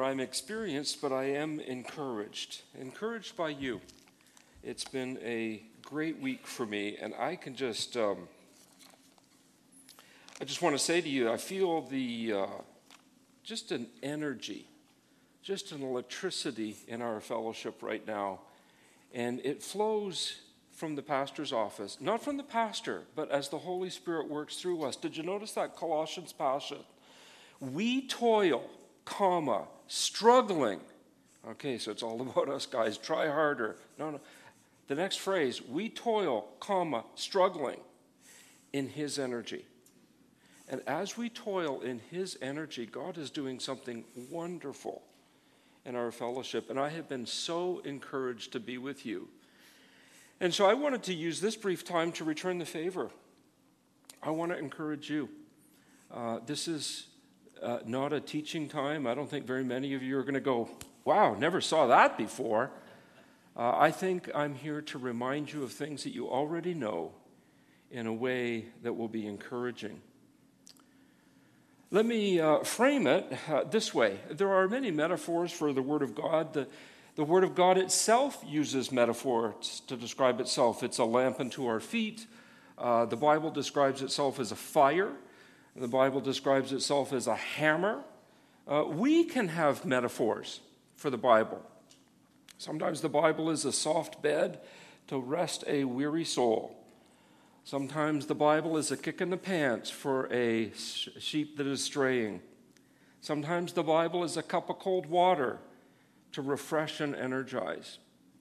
I'm experienced, but I am encouraged. Encouraged by you. It's been a great week for me, and I can just, I just want to say to you, I feel just an energy, just an electricity in our fellowship right now, and it flows from the pastor's office, not from the pastor, but as the Holy Spirit works through us. Did you notice that Colossians passage? We toil, struggling. Okay, so it's all about us guys. Try harder. No. The next phrase, we toil, struggling in His energy. And as we toil in His energy, God is doing something wonderful in our fellowship. And I have been so encouraged to be with you. And so I wanted to use this brief time to return the favor. I want to encourage you. This is not a teaching time. I don't think very many of you are going to go, wow, never saw that before. I think I'm here to remind you of things that you already know in a way that will be encouraging. Let me frame it this way. There are many metaphors for the Word of God. The Word of God itself uses metaphors to describe itself. It's a lamp unto our feet. The Bible describes itself as a fire. The Bible describes itself as a hammer. We can have metaphors for the Bible. Sometimes the Bible is a soft bed to rest a weary soul. Sometimes the Bible is a kick in the pants for a sheep that is straying. Sometimes the Bible is a cup of cold water to refresh and energize.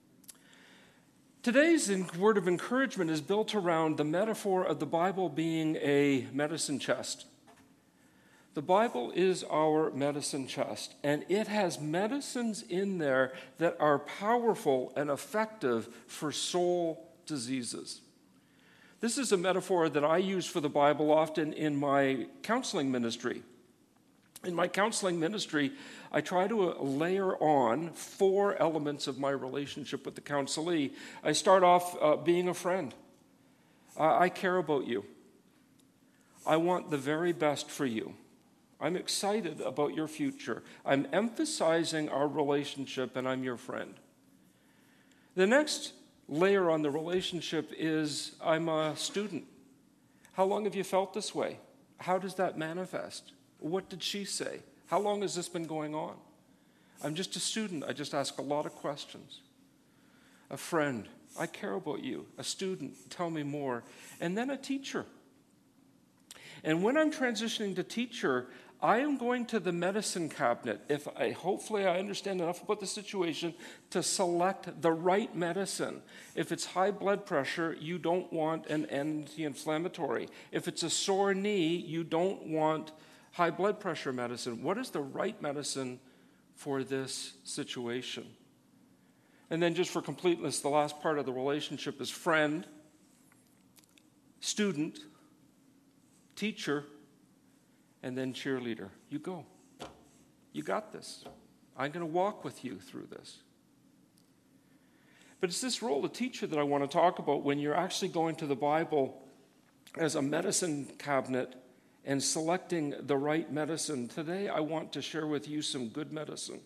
Today's word of encouragement is built around the metaphor of the Bible being a medicine chest. The Bible is our medicine chest, and it has medicines in there that are powerful and effective for soul diseases. This is a metaphor that I use for the Bible often in my counseling ministry. In my counseling ministry, I try to layer on 4 elements of my relationship with the counselee. I start off being a friend. I care about you. I want the very best for you. I'm excited about your future. I'm emphasizing our relationship, and I'm your friend. The next layer on the relationship is I'm a student. How long have you felt this way? How does that manifest? What did she say? How long has this been going on? I'm just a student. I just ask a lot of questions. A friend. I care about you. A student. Tell me more. And then a teacher. And when I'm transitioning to teacher, I am going to the medicine cabinet, hopefully I understand enough about the situation to select the right medicine. If it's high blood pressure, you don't want an anti-inflammatory. If it's a sore knee, you don't want high blood pressure medicine. What is the right medicine for this situation? And then just for completeness, the last part of the relationship is friend, student, teacher, and then cheerleader. You go. You got this. I'm going to walk with you through this. But it's this role of teacher that I want to talk about when you're actually going to the Bible as a medicine cabinet and selecting the right medicine. Today, I want to share with you some good medicine.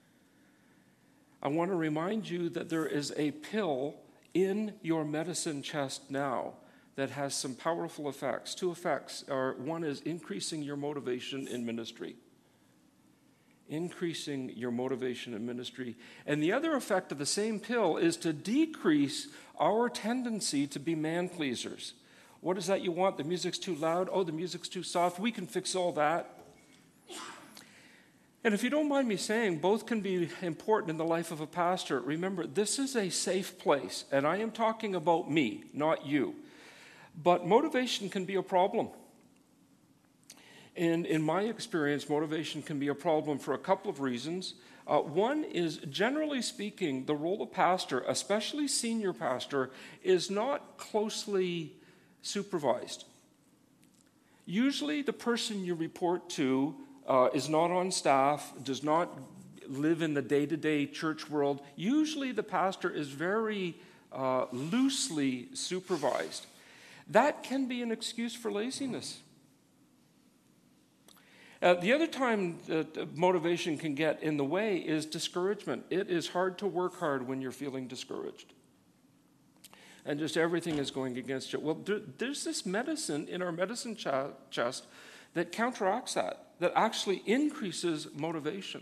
I want to remind you that there is a pill in your medicine chest now that has some powerful effects. 2 effects are, one is increasing your motivation in ministry. Increasing your motivation in ministry. And the other effect of the same pill is to decrease our tendency to be man-pleasers. What is that you want? The music's too loud? Oh, the music's too soft? We can fix all that. And if you don't mind me saying, both can be important in the life of a pastor. Remember, this is a safe place, and I am talking about me, not you. But motivation can be a problem. And in my experience, motivation can be a problem for a couple of reasons. One is, generally speaking, the role of pastor, especially senior pastor, is not closely supervised. Usually the person you report to is not on staff, does not live in the day-to-day church world. Usually the pastor is very loosely supervised. That can be an excuse for laziness. The other time that motivation can get in the way is discouragement. It is hard to work hard when you're feeling discouraged. And just everything is going against you. Well, there's this medicine in our medicine chest that counteracts that actually increases motivation.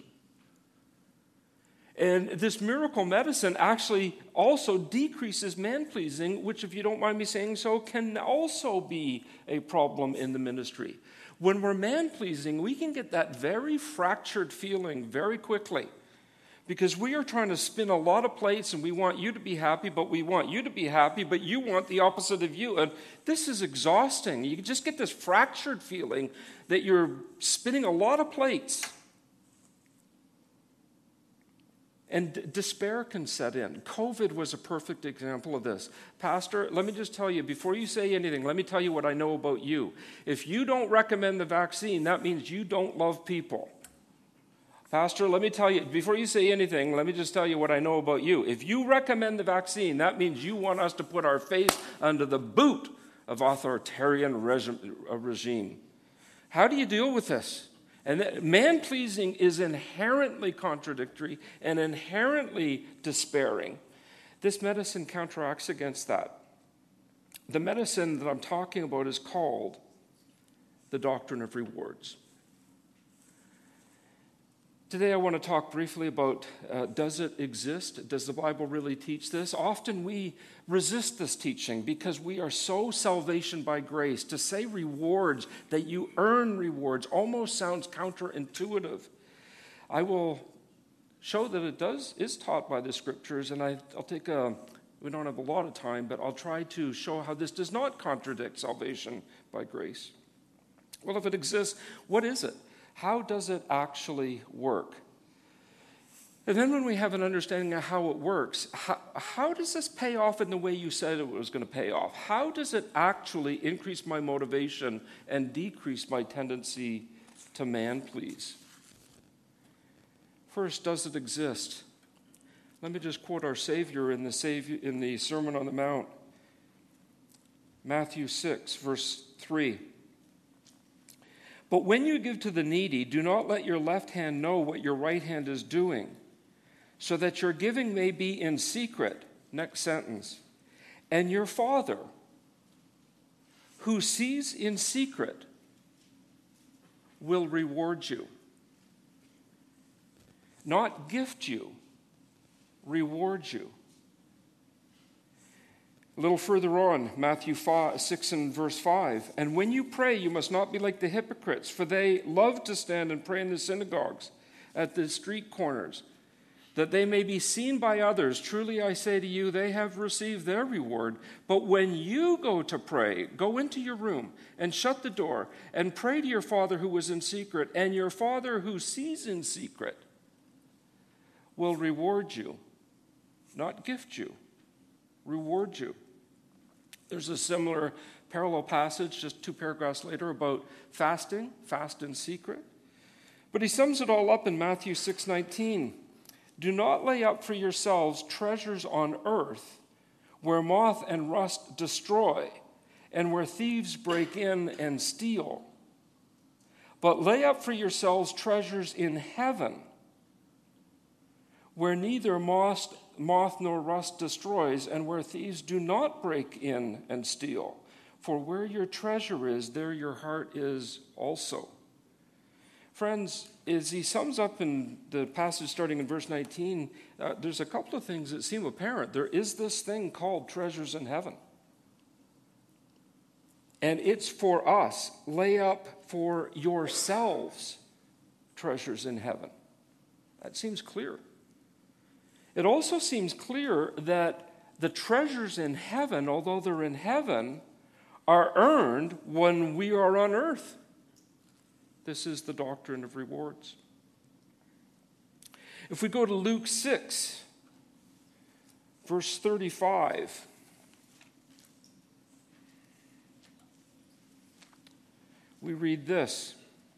And this miracle medicine actually also decreases man-pleasing, which, if you don't mind me saying so, can also be a problem in the ministry. When we're man-pleasing, we can get that very fractured feeling very quickly, because we are trying to spin a lot of plates, and we want you to be happy, but we want you to be happy, but you want the opposite of you. And this is exhausting. You just get this fractured feeling that you're spinning a lot of plates. And despair can set in. COVID was a perfect example of this. Pastor, let me just tell you, before you say anything, let me tell you what I know about you. If you don't recommend the vaccine, that means you don't love people. Pastor, let me tell you, before you say anything, let me just tell you what I know about you. If you recommend the vaccine, that means you want us to put our face under the boot of authoritarian regime. How do you deal with this? And man-pleasing is inherently contradictory and inherently despairing. This medicine counteracts against that. The medicine that I'm talking about is called the doctrine of rewards. Today I want to talk briefly about, does it exist? Does the Bible really teach this? Often we resist this teaching because we are so salvation by grace. To say rewards, that you earn rewards, almost sounds counterintuitive. I will show that it is taught by the Scriptures, and we don't have a lot of time, but I'll try to show how this does not contradict salvation by grace. Well, if it exists, what is it? How does it actually work? And then when we have an understanding of how it works, how does this pay off in the way you said it was going to pay off? How does it actually increase my motivation and decrease my tendency to man-please? First, does it exist? Let me just quote our Savior in the Sermon on the Mount. Matthew 6, verse 3. But when you give to the needy, do not let your left hand know what your right hand is doing, so that your giving may be in secret. Next sentence. And your Father, who sees in secret, will reward you. Not gift you, reward you. A little further on, Matthew 6 and verse 5. And when you pray, you must not be like the hypocrites, for they love to stand and pray in the synagogues, at the street corners, that they may be seen by others. Truly I say to you, they have received their reward. But when you go to pray, go into your room and shut the door and pray to your Father who is in secret, and your Father who sees in secret will reward you, not gift you, reward you. There's a similar parallel passage just 2 paragraphs later about fasting, fast in secret. But he sums it all up in Matthew 6:19. Do not lay up for yourselves treasures on earth, where moth and rust destroy, and where thieves break in and steal. But lay up for yourselves treasures in heaven, where neither moth nor rust destroys, and where thieves do not break in and steal. For where your treasure is, there your heart is also. Friends, as he sums up in the passage starting in verse 19, there's a couple of things that seem apparent. There is this thing called treasures in heaven. And it's for us. Lay up for yourselves treasures in heaven. That seems clear. It also seems clear that the treasures in heaven, although they're in heaven, are earned when we are on earth. This is the doctrine of rewards. If we go to Luke 6, verse 35, we read this.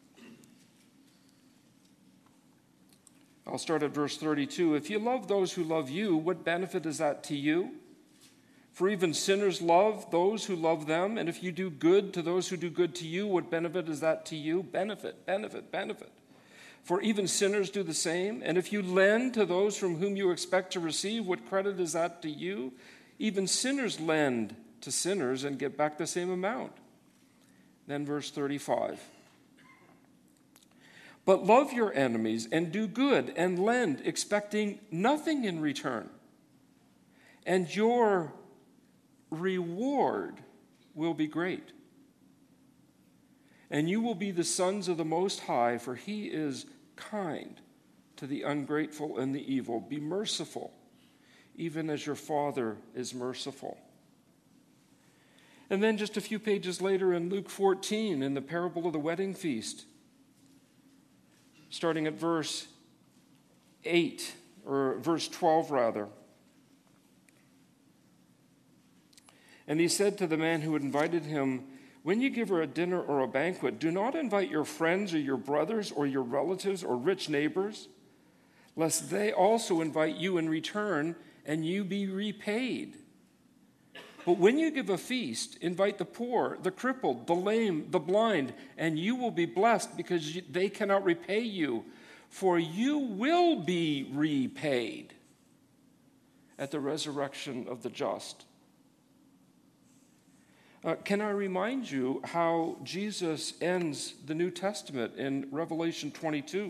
I'll start at verse 32. If you love those who love you, what benefit is that to you? For even sinners love those who love them, and if you do good to those who do good to you, what benefit is that to you? Benefit. For even sinners do the same, and if you lend to those from whom you expect to receive, what credit is that to you? Even sinners lend to sinners and get back the same amount. Then verse 35. But love your enemies and do good and lend, expecting nothing in return. And your reward will be great. And you will be the sons of the Most High, for he is kind to the ungrateful and the evil. Be merciful, even as your Father is merciful. And then just a few pages later in Luke 14, in the parable of the wedding feast, starting at verse 8, or verse 12 rather. And he said to the man who had invited him, when you give her a dinner or a banquet, do not invite your friends or your brothers or your relatives or rich neighbors, lest they also invite you in return and you be repaid. But when you give a feast, invite the poor, the crippled, the lame, the blind, and you will be blessed because they cannot repay you, for you will be repaid at the resurrection of the just. Can I remind you how Jesus ends the New Testament in Revelation 22?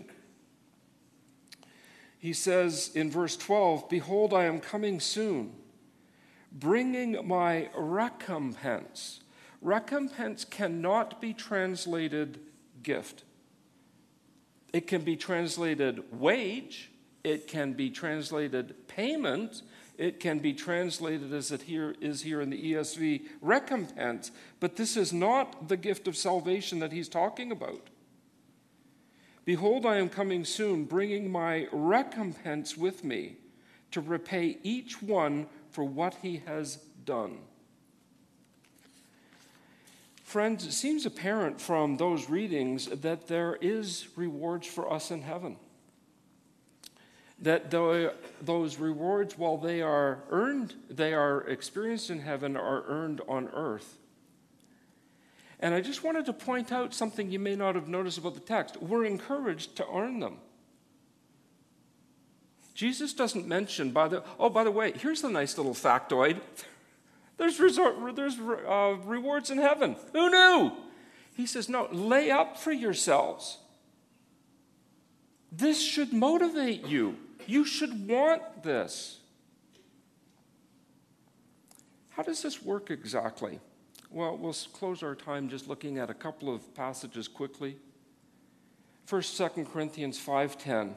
He says in verse 12, behold, I am coming soon, bringing my recompense. Recompense cannot be translated gift. It can be translated wage. It can be translated payment. It can be translated as it is here in the ESV, recompense. But this is not the gift of salvation that he's talking about. Behold, I am coming soon, bringing my recompense with me to repay each one for what he has done. Friends, it seems apparent from those readings that there is rewards for us in heaven. That those rewards, while they are earned, they are experienced in heaven, are earned on earth. And I just wanted to point out something you may not have noticed about the text. We're encouraged to earn them. Jesus doesn't mention, by the way, here's a nice little factoid. There's rewards in heaven. Who knew? He says, no, lay up for yourselves. This should motivate you. You should want this. How does this work exactly? Well, we'll close our time just looking at a couple of passages quickly. First, 2 Corinthians 5:10,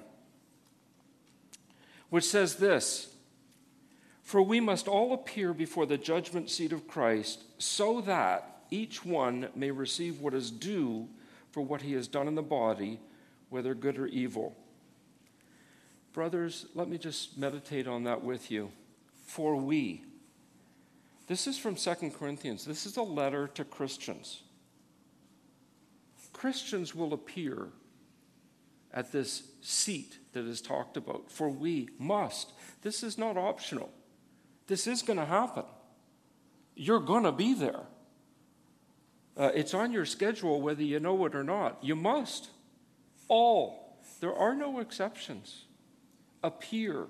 which says this, for we must all appear before the judgment seat of Christ, so that each one may receive what is due for what he has done in the body, whether good or evil. Brothers, let me just meditate on that with you. For we. This is from 2 Corinthians. This is a letter to Christians. Christians will appear at this seat that is talked about. For we must. This is not optional. This is going to happen. You're going to be there. It's on your schedule whether you know it or not. You must. All. There are no exceptions. Appear.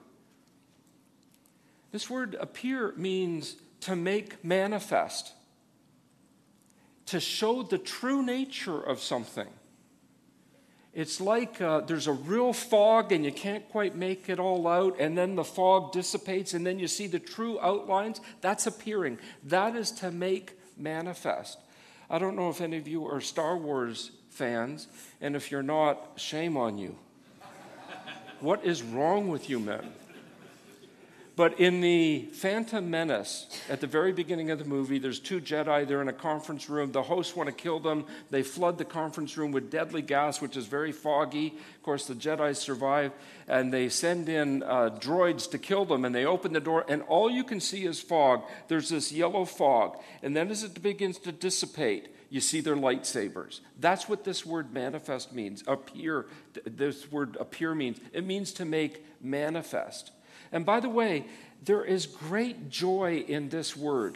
This word appear means to make manifest, to show the true nature of something. It's like there's a real fog and you can't quite make it all out, and then the fog dissipates and then you see the true outlines. That's appearing. That is to make manifest. I don't know if any of you are Star Wars fans, and if you're not, shame on you. What is wrong with you men? But in the Phantom Menace, at the very beginning of the movie, there's two Jedi. They're in a conference room. The hosts want to kill them. They flood the conference room with deadly gas, which is very foggy. Of course, the Jedi survive, and they send in droids to kill them, and they open the door, and all you can see is fog. There's this yellow fog, and then as it begins to dissipate, you see their lightsabers. That's what this word manifest means. Appear. This word appear means. It means to make manifest. And by the way, there is great joy in this word.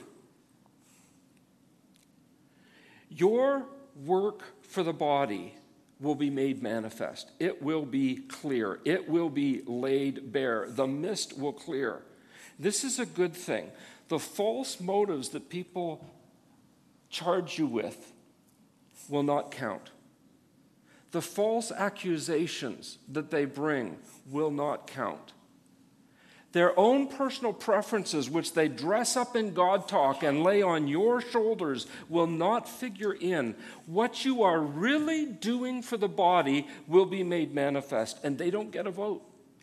Your work for the body will be made manifest. It will be clear. It will be laid bare. The mist will clear. This is a good thing. The false motives that people charge you with will not count. The false accusations that they bring will not count. Their own personal preferences, which they dress up in God talk and lay on your shoulders, will not figure in. What you are really doing for the body will be made manifest, and they don't get a vote.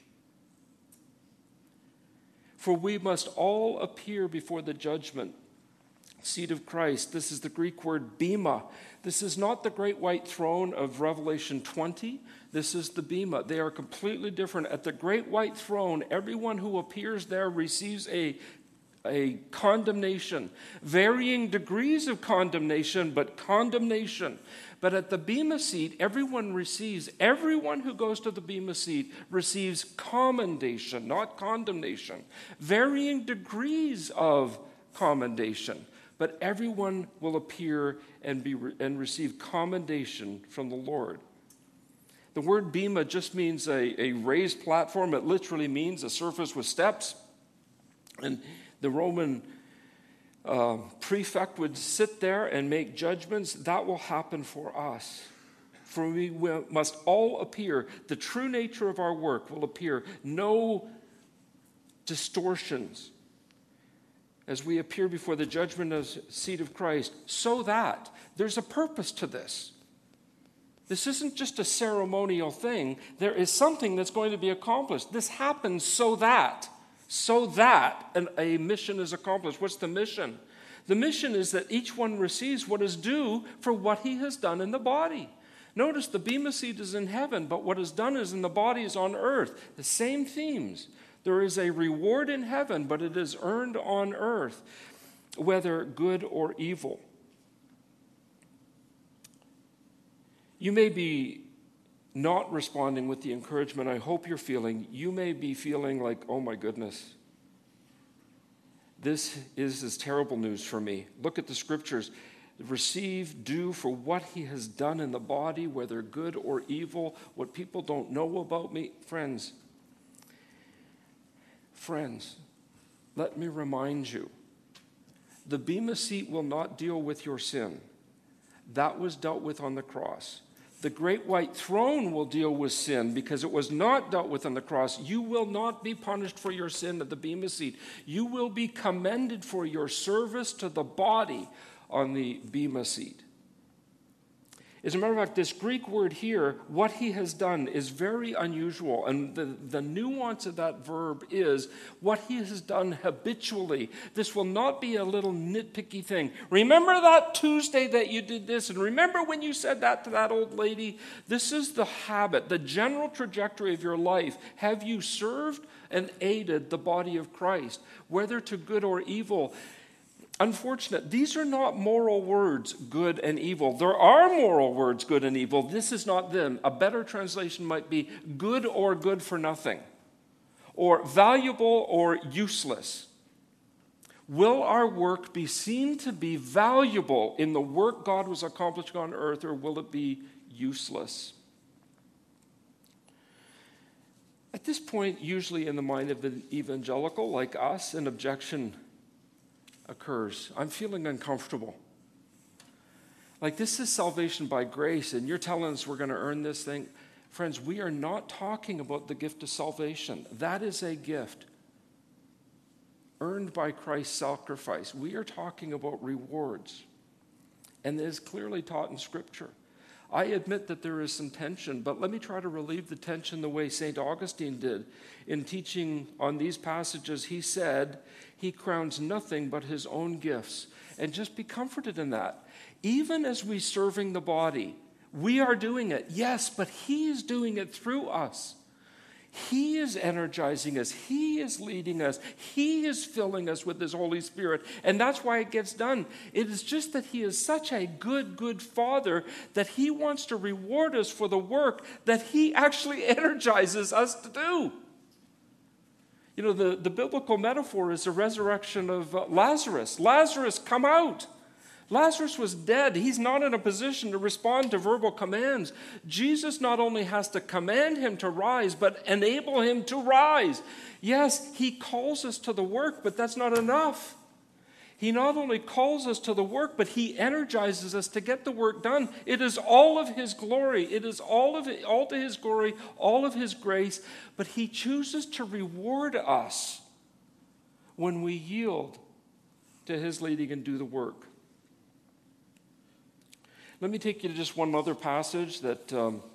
For we must all appear before the judgment seat of Christ. This is the Greek word bema. This is not the great white throne of Revelation 20. This is the bema. They are completely different. At the great white throne, everyone who appears there receives a condemnation. Varying degrees of condemnation, but condemnation. But at the bema seat, everyone who goes to the bema seat receives commendation, not condemnation. Varying degrees of commendation. But everyone will appear and receive commendation from the Lord. The word bema just means a raised platform. It literally means a surface with steps. And the Roman prefect would sit there and make judgments. That will happen for us. For we must all appear. The true nature of our work will appear. No distortions as we appear before the judgment seat of Christ, so that there's a purpose to this. This isn't just a ceremonial thing. There is something that's going to be accomplished. This happens so that a mission is accomplished. What's the mission? The mission is that each one receives what is due for what he has done in the body. Notice the bema seat is in heaven, but what is done is in the body is on earth. The same themes. There is a reward in heaven, but it is earned on earth, whether good or evil. You may be not responding with the encouragement I hope you're feeling. You may be feeling like, oh my goodness, this is terrible news for me. Look at the scriptures. Receive due for what he has done in the body, whether good or evil, what people don't know about me. Friends, let me remind you, the bema seat will not deal with your sin. That was dealt with on the cross. The great white throne will deal with sin because it was not dealt with on the cross. You will not be punished for your sin at the bema seat. You will be commended for your service to the body on the bema seat. As a matter of fact, this Greek word here, what he has done, is very unusual. And the nuance of that verb is what he has done habitually. This will not be a little nitpicky thing. Remember that Tuesday that you did this? And remember when you said that to that old lady? This is the habit, the general trajectory of your life. Have you served and aided the body of Christ, whether to good or evil? Unfortunate. These are not moral words, good and evil. There are moral words, good and evil. This is not them. A better translation might be good or good for nothing, or valuable or useless. Will our work be seen to be valuable in the work God was accomplishing on earth, or will it be useless? At this point, usually in the mind of an evangelical like us, an objection occurs. I'm feeling uncomfortable. Like, this is salvation by grace, and you're telling us we're going to earn this thing. Friends, we are not talking about the gift of salvation. That is a gift earned by Christ's sacrifice. We are talking about rewards, and it is clearly taught in Scripture. I admit that there is some tension, but let me try to relieve the tension the way St. Augustine did. In teaching on these passages, he said, he crowns nothing but his own gifts. And just be comforted in that. Even as we serving the body, we are doing it. Yes, but he is doing it through us. He is energizing us. He is leading us. He is filling us with his Holy Spirit. And that's why it gets done. It is just that he is such a good Father that he wants to reward us for the work that he actually energizes us to do. You know, the biblical metaphor is the resurrection of Lazarus. Lazarus, come out. Lazarus was dead. He's not in a position to respond to verbal commands. Jesus not only has to command him to rise, but enable him to rise. Yes, he calls us to the work, but that's not enough. He not only calls us to the work, but he energizes us to get the work done. It is all of his glory. It is all to his glory, all of his grace. But he chooses to reward us when we yield to his leading and do the work. Let me take you to just one other passage that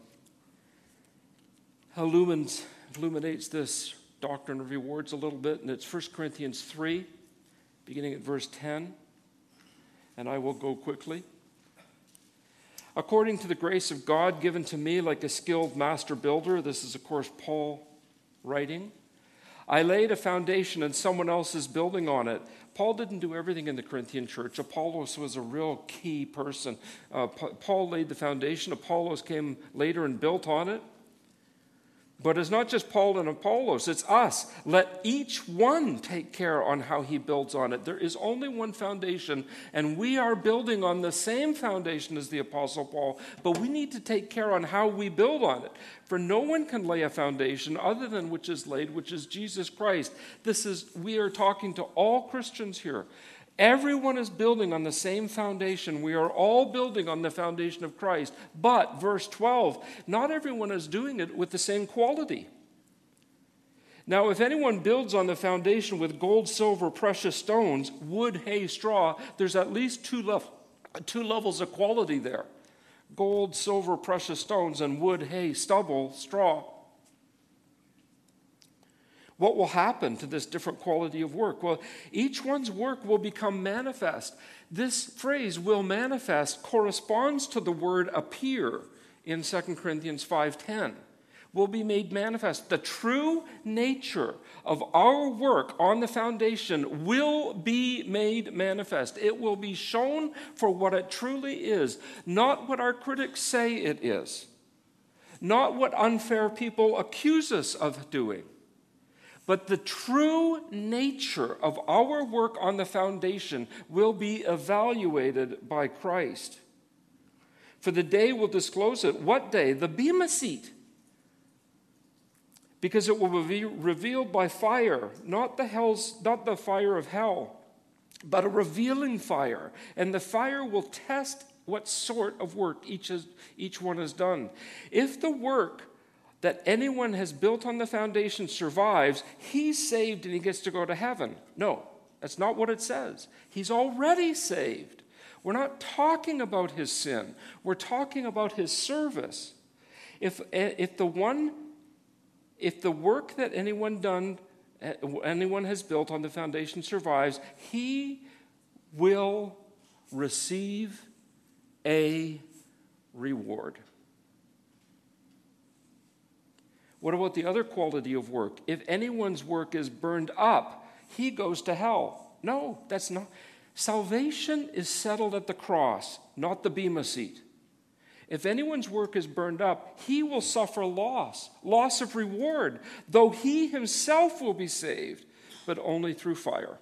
illuminates this doctrine of rewards a little bit, and it's 1 Corinthians 3. Beginning at verse 10, and I will go quickly. According to the grace of God given to me like a skilled master builder, this is, of course, Paul writing, I laid a foundation and someone else is building on it. Paul didn't do everything in the Corinthian church. Apollos was a real key person. Paul laid the foundation. Apollos came later and built on it. But it's not just Paul and Apollos, it's us. Let each one take care on how he builds on it. There is only one foundation, and we are building on the same foundation as the Apostle Paul, but we need to take care on how we build on it. For no one can lay a foundation other than which is laid, which is Jesus Christ. We are talking to all Christians here. Everyone is building on the same foundation. We are all building on the foundation of Christ. But, verse 12, not everyone is doing it with the same quality. Now, if anyone builds on the foundation with gold, silver, precious stones, wood, hay, straw, there's at least two levels of quality there. Gold, silver, precious stones, and wood, hay, stubble, straw. What will happen to this different quality of work? Well, each one's work will become manifest. This phrase, will manifest, corresponds to the word appear in 2 Corinthians 5:10. Will be made manifest. The true nature of our work on the foundation will be made manifest. It will be shown for what it truly is, not what our critics say it is, not what unfair people accuse us of doing. But the true nature of our work on the foundation will be evaluated by Christ. For the day will disclose it. What day? The Bema seat. Because it will be revealed by fire, not the fire of hell, but a revealing fire. And the fire will test what sort of work each one has done. If the work that anyone has built on the foundation survives, he's saved and he gets to go to heaven. No, that's not what it says. He's already saved. We're not talking about his sin. We're talking about his service. If the work that anyone has built on the foundation survives, he will receive a reward. What about the other quality of work? If anyone's work is burned up, he goes to hell. No, that's not. Salvation is settled at the cross, not the Bema seat. If anyone's work is burned up, he will suffer loss of reward, though he himself will be saved, but only through fire.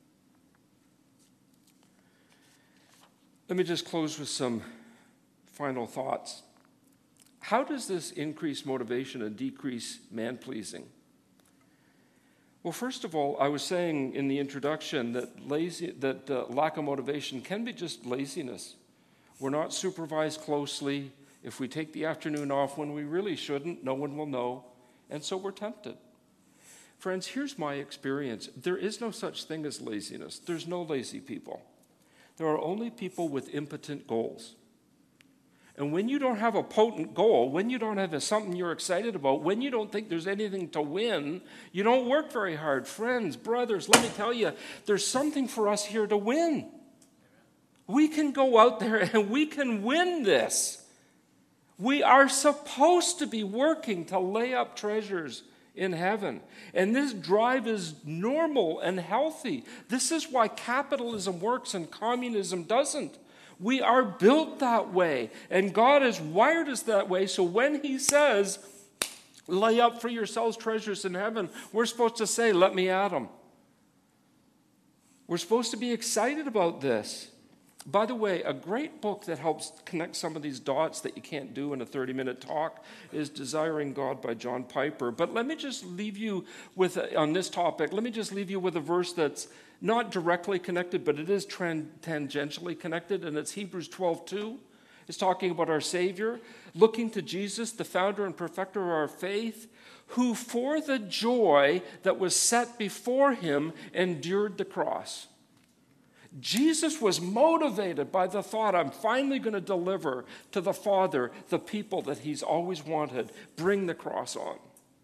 Let me just close with some final thoughts. How does this increase motivation and decrease man-pleasing? Well, first of all, I was saying in the introduction that lack of motivation can be just laziness. We're not supervised closely. If we take the afternoon off when we really shouldn't, no one will know, and so we're tempted. Friends, here's my experience. There is no such thing as laziness. There's no lazy people. There are only people with impotent goals. And when you don't have a potent goal, when you don't have something you're excited about, when you don't think there's anything to win, you don't work very hard. Friends, brothers, let me tell you, there's something for us here to win. We can go out there and we can win this. We are supposed to be working to lay up treasures in heaven. And this drive is normal and healthy. This is why capitalism works and communism doesn't. We are built that way, and God has wired us that way, so when he says, Lay up for yourselves treasures in heaven. We're supposed to say, let me at them. We're supposed to be excited about this. By the way, a great book that helps connect some of these dots that you can't do in a 30-minute talk is Desiring God by John Piper. But let me just leave you with, on this topic, let me just leave you with a verse that's not directly connected, but it is tangentially connected, and it's Hebrews 12:2. It's talking about our Savior, looking to Jesus, the founder and perfecter of our faith, who for the joy that was set before him endured the cross. Jesus was motivated by the thought, I'm finally going to deliver to the Father the people that he's always wanted. Bring the cross on.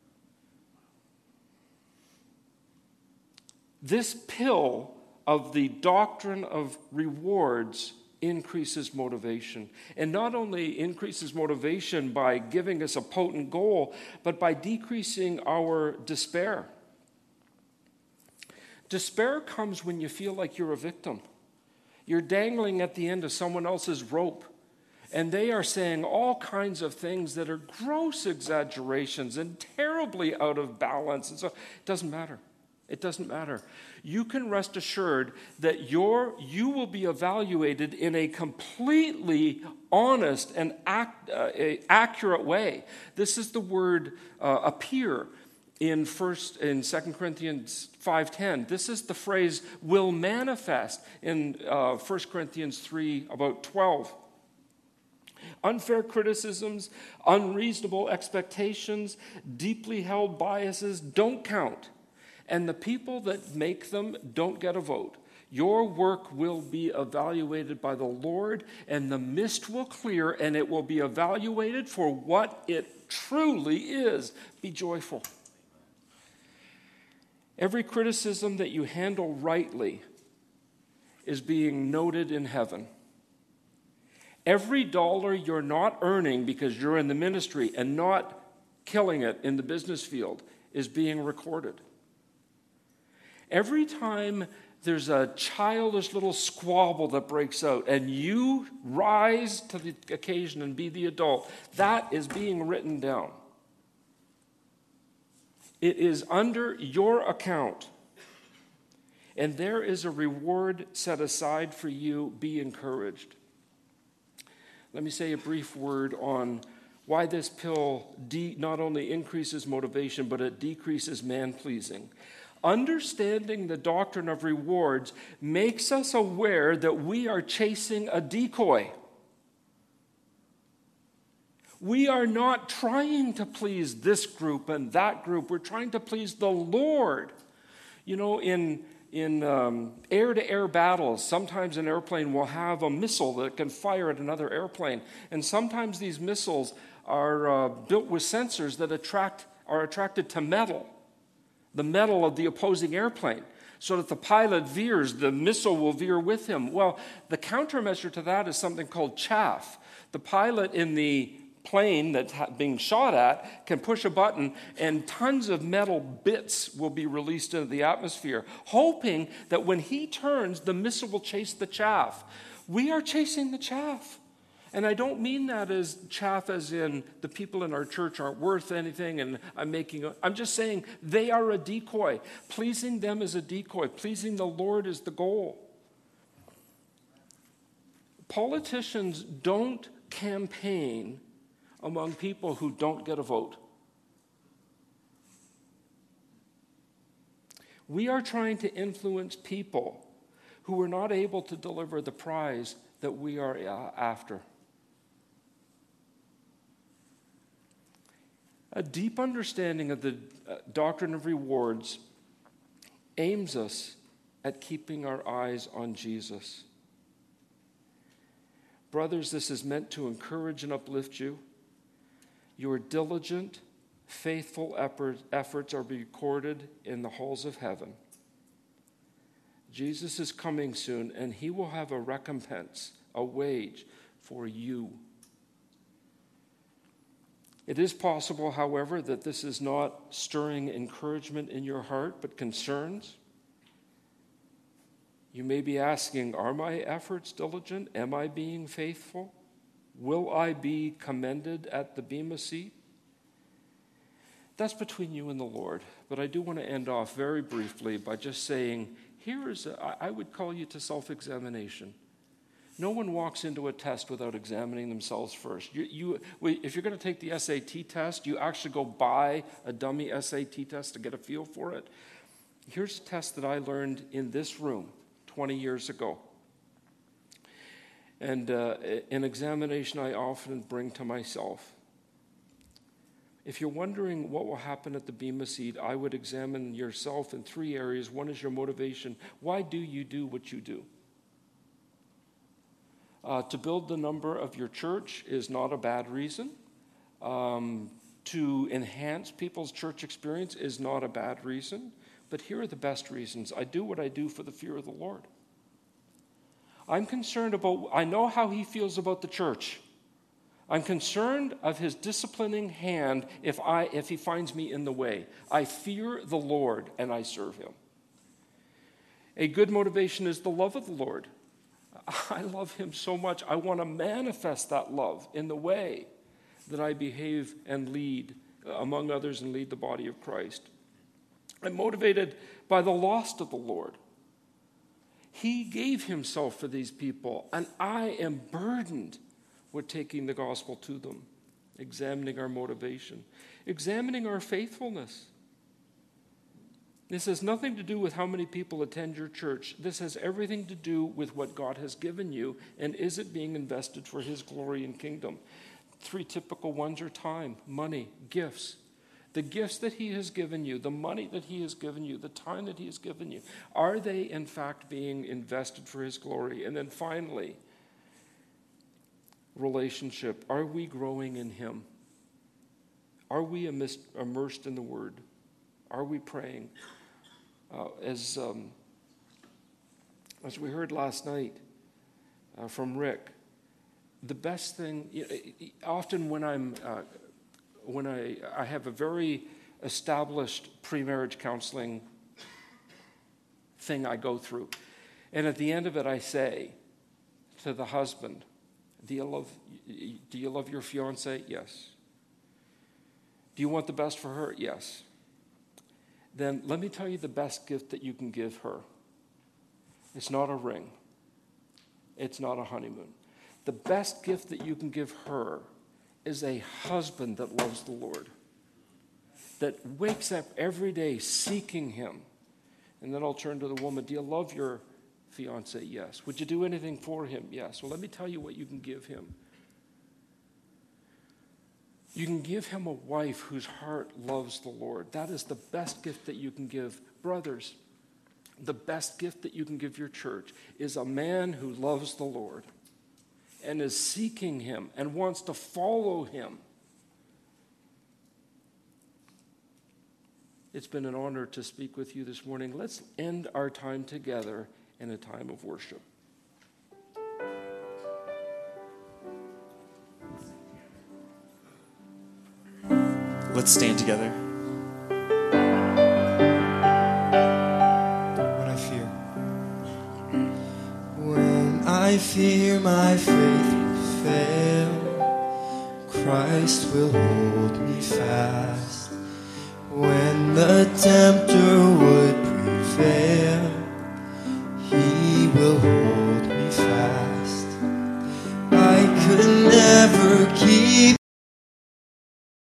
This pill of the doctrine of rewards increases motivation. And not only increases motivation by giving us a potent goal, but by decreasing our despair. Despair comes when you feel like you're a victim. You're dangling at the end of someone else's rope, and they are saying all kinds of things that are gross exaggerations and terribly out of balance. And so it doesn't matter. It doesn't matter. You can rest assured that you will be evaluated in a completely honest and accurate way. This is the word appear in 2 Corinthians 5:10. This is the phrase will manifest in 1 Corinthians 3 about 12. Unfair criticisms, unreasonable expectations, deeply held biases don't count. And the people that make them don't get a vote. Your work will be evaluated by the Lord, and the mist will clear, and it will be evaluated for what it truly is. Be joyful. Every criticism that you handle rightly is being noted in heaven. Every dollar you're not earning because you're in the ministry and not killing it in the business field is being recorded. Every time there's a childish little squabble that breaks out and you rise to the occasion and be the adult, that is being written down. It is under your account. And there is a reward set aside for you. Be encouraged. Let me say a brief word on why this pill not only increases motivation, but it decreases man-pleasing. Understanding the doctrine of rewards makes us aware that we are chasing a decoy. We are not trying to please this group and that group. We're trying to please the Lord. You know, in air-to-air battles, sometimes an airplane will have a missile that can fire at another airplane. And sometimes these missiles are built with sensors that are attracted to metal, the metal of the opposing airplane, so that the pilot veers, the missile will veer with him. Well, the countermeasure to that is something called chaff. The pilot in the plane that's being shot at can push a button and tons of metal bits will be released into the atmosphere, hoping that when he turns, the missile will chase the chaff. We are chasing the chaff. And I don't mean that as chaff as in the people in our church aren't worth anything and I'm just saying they are a decoy. Pleasing them is a decoy. Pleasing the Lord is the goal. Politicians don't campaign among people who don't get a vote. We are trying to influence people who are not able to deliver the prize that we are after. A deep understanding of the doctrine of rewards aims us at keeping our eyes on Jesus. Brothers, this is meant to encourage and uplift you. Your diligent, faithful efforts are recorded in the halls of heaven. Jesus is coming soon, and he will have a recompense, a wage for you. It is possible, however, that this is not stirring encouragement in your heart, but concerns. You may be asking, are my efforts diligent? Am I being faithful? Will I be commended at the bema seat? That's between you and the Lord. But I do want to end off very briefly by just saying, I would call you to self-examination. No one walks into a test without examining themselves first. If you're going to take the SAT test, you actually go buy a dummy SAT test to get a feel for it. Here's a test that I learned in this room 20 years ago. And an examination I often bring to myself. If you're wondering what will happen at the Bema Seat, I would examine yourself in 3 areas. One is your motivation. Why do you do what you do? To build the number of your church is not a bad reason. To enhance people's church experience is not a bad reason. But here are the best reasons. I do what I do for the fear of the Lord. I'm concerned about, I know how he feels about the church. I'm concerned of his disciplining hand if he finds me in the way. I fear the Lord and I serve him. A good motivation is the love of the Lord. I love him so much. I want to manifest that love in the way that I behave and lead, among others, and lead the body of Christ. I'm motivated by the lost of the Lord. He gave himself for these people, and I am burdened with taking the gospel to them, examining our motivation, examining our faithfulness. This has nothing to do with how many people attend your church. This has everything to do with what God has given you, and is it being invested for his glory and kingdom? 3 typical ones are time, money, gifts. The gifts that he has given you, the money that he has given you, the time that he has given you, are they in fact being invested for his glory? And then finally, relationship. Are we growing in him? Are we immersed in the word? Are we praying? As we heard last night from Rick, the best thing, often when I have a very established pre-marriage counseling thing I go through, and at the end of it I say to the husband, do you love your fiancée? Yes. Do you want the best for her? Yes. Then let me tell you the best gift that you can give her. It's not a ring. It's not a honeymoon. The best gift that you can give her is a husband that loves the Lord, that wakes up every day seeking him. And then I'll turn to the woman, do you love your fiancé? Yes. Would you do anything for him? Yes. Well, let me tell you what you can give him. You can give him a wife whose heart loves the Lord. That is the best gift that you can give. Brothers, the best gift that you can give your church is a man who loves the Lord and is seeking him and wants to follow him. It's been an honor to speak with you this morning. Let's end our time together in a time of worship. Let's stand together. When I fear my faith will fail, Christ will hold me fast. When the tempter will